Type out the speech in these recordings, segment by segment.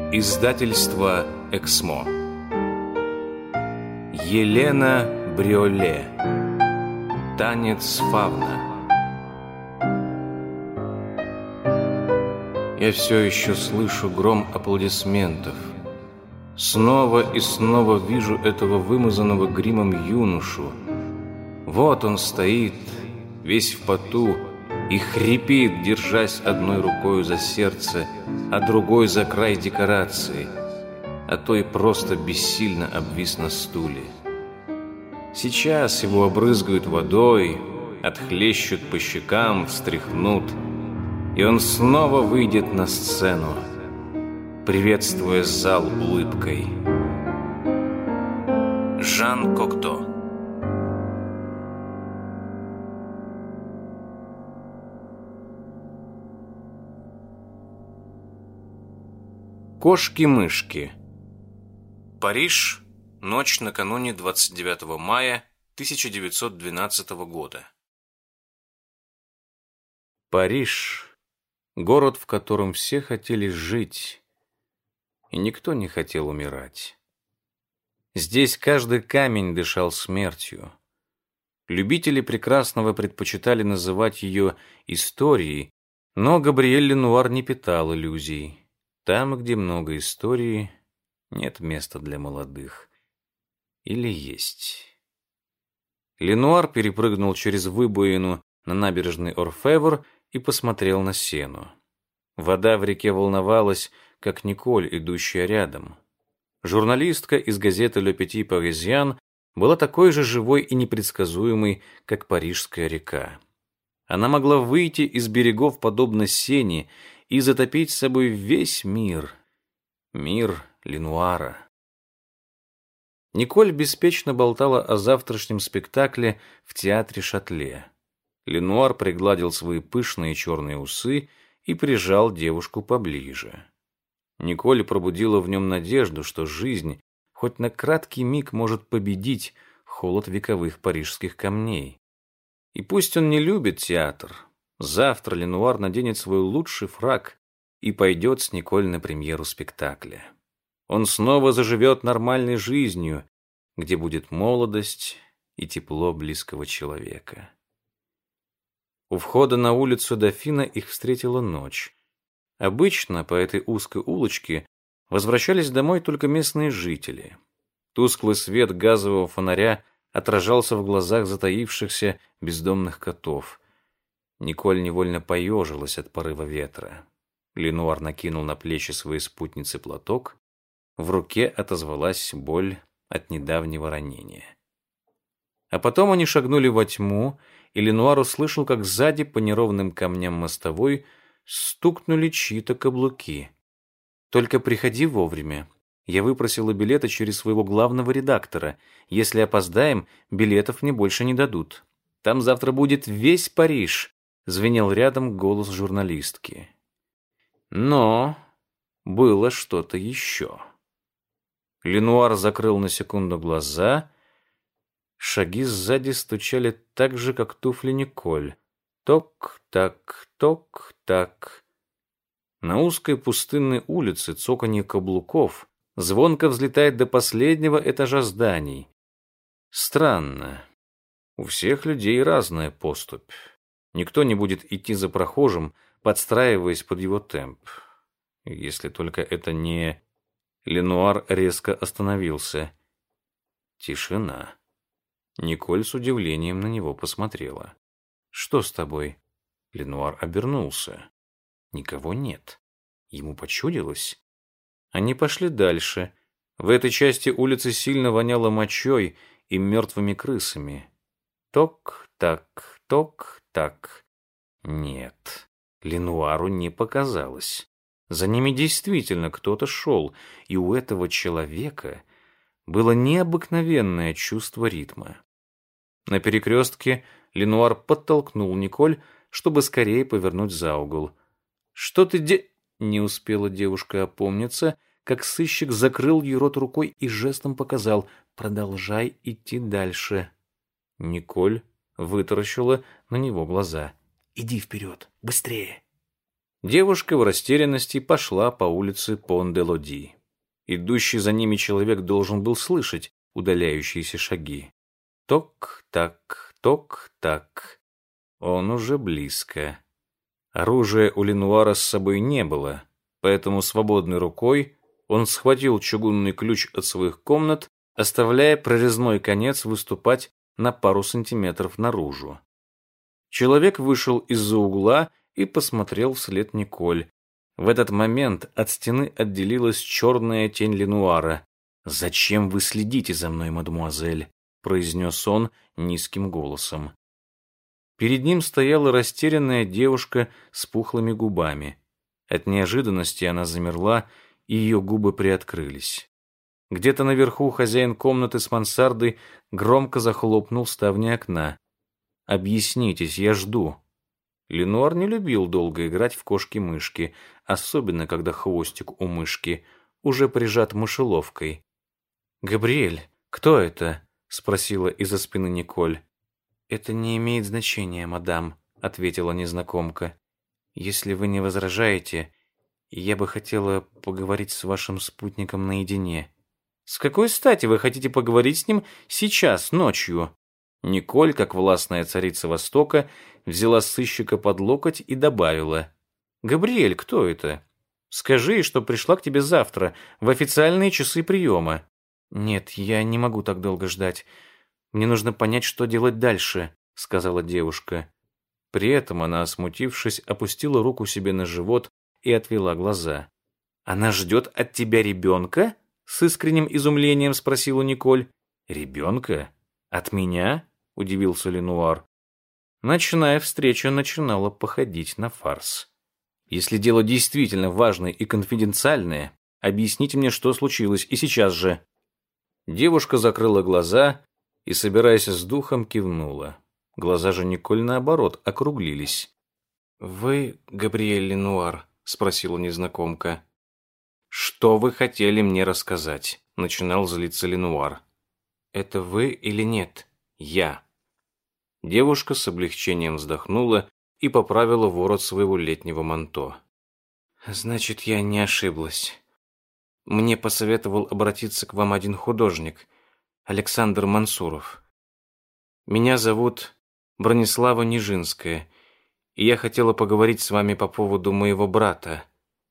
Издательство «Эксмо». Елена Бриоле. Танец фавна. Я все еще слышу гром аплодисментов. Снова и снова вижу этого вымазанного гримом юношу. Вот он стоит, весь в поту, и хрипит, держась одной рукой за сердце, а другой за край декорации, а то и просто бессильно обвис на стуле. Сейчас его обрызгают водой, отхлещут по щекам, встряхнут, и он снова выйдет на сцену, приветствуя зал улыбкой. Жан Кокто. Кошки-мышки. Париж. Ночь накануне 29 мая 1912 года. Париж. Город, в котором все хотели жить, и никто не хотел умирать. Здесь каждый камень дышал смертью. Любители прекрасного предпочитали называть ее историей, но Габриэль Ленуар не питал иллюзий. Там, где много истории, нет места для молодых. Или есть? Ленуар перепрыгнул через выбоину на набережной Орфевр и посмотрел на Сену. Вода в реке волновалась, как Николь, идущая рядом. Журналистка из газеты «Le Petit Parisien» была такой же живой и непредсказуемой, как парижская река. Она могла выйти из берегов, подобно Сене, и затопить с собой весь мир. Мир Ленуара. Николь беспечно болтала о завтрашнем спектакле в театре Шатле. Ленуар пригладил свои пышные черные усы и прижал девушку поближе. Николь пробудила в нем надежду, что жизнь хоть на краткий миг может победить холод вековых парижских камней. И пусть он не любит театр, завтра Ленуар наденет свой лучший фрак и пойдет с Николь на премьеру спектакля. Он снова заживет нормальной жизнью, где будет молодость и тепло близкого человека. У входа на улицу Дофина их встретила ночь. Обычно по этой узкой улочке возвращались домой только местные жители. Тусклый свет газового фонаря отражался в глазах затаившихся бездомных котов. Николь невольно поежилась от порыва ветра. Ленуар накинул на плечи своей спутницы платок. В руке отозвалась боль от недавнего ранения. А потом они шагнули во тьму, и Ленуар услышал, как сзади по неровным камням мостовой стукнули чьи-то каблуки. «Только приходи вовремя. Я выпросила билеты через своего главного редактора. Если опоздаем, билетов мне больше не дадут. Там завтра будет весь Париж», — звенел рядом голос журналистки. Но было что-то еще. Ленуар закрыл на секунду глаза. Шаги сзади стучали так же, как туфли Николь. Ток-так, ток-так. На узкой пустынной улице цоканье каблуков звонко взлетает до последнего этажа зданий. Странно. У всех людей разная поступь. Никто не будет идти за прохожим, подстраиваясь под его темп. Если только это не... Ленуар резко остановился. Тишина. Николь с удивлением на него посмотрела. «Что с тобой?» Ленуар обернулся. Никого нет. Ему почудилось. Они пошли дальше. В этой части улицы сильно воняло мочой и мертвыми крысами. Ток-так, ток-так. Нет. Ленуару не показалось. За ними действительно кто-то шел, и у этого человека было необыкновенное чувство ритма. На перекрестке Ленуар подтолкнул Николь, чтобы скорее повернуть за угол. «Что ты Не успела девушка опомниться, как сыщик закрыл ей рот рукой и жестом показал: «Продолжай идти дальше». Николь вытаращила на него глаза. «Иди вперед, быстрее!» Девушка в растерянности пошла по улице Пон-де-Лоди. Идущий за ними человек должен был слышать удаляющиеся шаги. Ток-так, ток-так. Он уже близко. Оружия у Ленуара с собой не было, поэтому свободной рукой он схватил чугунный ключ от своих комнат, оставляя прорезной конец выступать на пару сантиметров наружу. Человек вышел из-за угла и посмотрел вслед Николь. В этот момент от стены отделилась черная тень Ленуара. «Зачем вы следите за мной, мадемуазель?» — произнес он низким голосом. Перед ним стояла растерянная девушка с пухлыми губами. От неожиданности она замерла, и ее губы приоткрылись. Где-то наверху хозяин комнаты с мансардой громко захлопнул ставни окна. «Объяснитесь, я жду». Ленуар не любил долго играть в кошки-мышки, особенно когда хвостик у мышки уже прижат мышеловкой. «Габриэль, кто это?» — спросила из-за спины Николь. «Это не имеет значения, мадам», — ответила незнакомка. «Если вы не возражаете, я бы хотела поговорить с вашим спутником наедине». «С какой стати вы хотите поговорить с ним сейчас, ночью?» Николь, как властная царица Востока, взяла сыщика под локоть и добавила. «Габриэль, кто это? Скажи, что пришла к тебе завтра, в официальные часы приема». «Нет, я не могу так долго ждать. Мне нужно понять, что делать дальше», — сказала девушка. При этом она, смутившись, опустила руку себе на живот и отвела глаза. «Она ждет от тебя ребенка?» — с искренним изумлением спросила Николь. «Ребенка? От меня?» — удивился Ленуар. Ночная встреча начинала походить на фарс. «Если дело действительно важное и конфиденциальное, объясните мне, что случилось, и сейчас же». Девушка закрыла глаза и, собираясь с духом, кивнула. Глаза же Николь, наоборот, округлились. «Вы Габриэль Ленуар?» — спросила незнакомка. «Что вы хотели мне рассказать?» — начинал злиться Ленуар. «Это вы или нет?» «Я». Девушка с облегчением вздохнула и поправила ворот своего летнего манто. «Значит, я не ошиблась. Мне посоветовал обратиться к вам один художник, Александр Мансуров. Меня зовут Бронислава Нижинская, и я хотела поговорить с вами по поводу моего брата».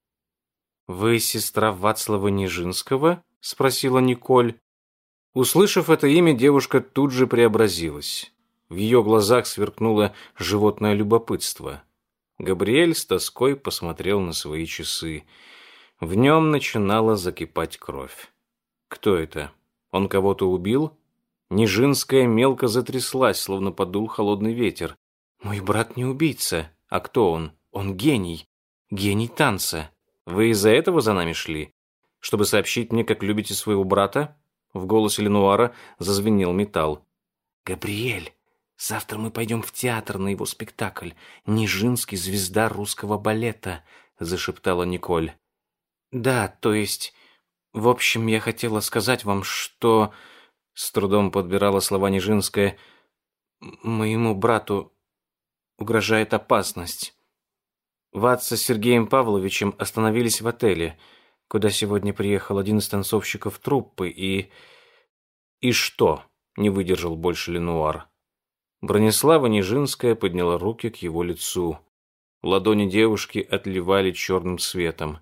«Вы сестра Вацлава Нижинского?» — спросила Николь. Услышав это имя, девушка тут же преобразилась. В ее глазах сверкнуло животное любопытство. Габриэль с тоской посмотрел на свои часы. В нем начинала закипать кровь. Кто это? Он кого-то убил? Нижинская мелко затряслась, словно подул холодный ветер. «Мой брат не убийца. А кто он? Он гений. Гений танца. Вы из-за этого за нами шли? Чтобы сообщить мне, как любите своего брата?» В голосе Ленуара зазвенел металл. «Габриэль, завтра мы пойдем в театр на его спектакль. Нижинский — звезда русского балета», — зашептала Николь. «Да, то есть... В общем, я хотела сказать вам, что...» С трудом подбирала слова Нижинская. «Моему брату угрожает опасность. Ватса с Сергеем Павловичем остановились в отеле, куда сегодня приехал один из танцовщиков труппы, и...» «И что?» — не выдержал больше Ленуар. Бронислава Нижинская подняла руки к его лицу. Ладони девушки отливали черным светом.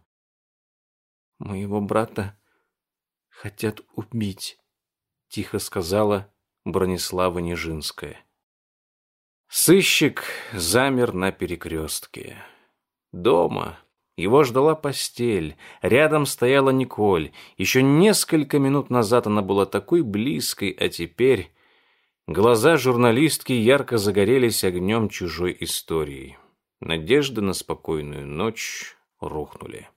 «Моего брата хотят убить», — тихо сказала Бронислава Нижинская. Сыщик замер на перекрестке. Дома его ждала постель, рядом стояла Николь. Еще несколько минут назад она была такой близкой, а теперь глаза журналистки ярко загорелись огнем чужой истории. Надежды на спокойную ночь рухнули.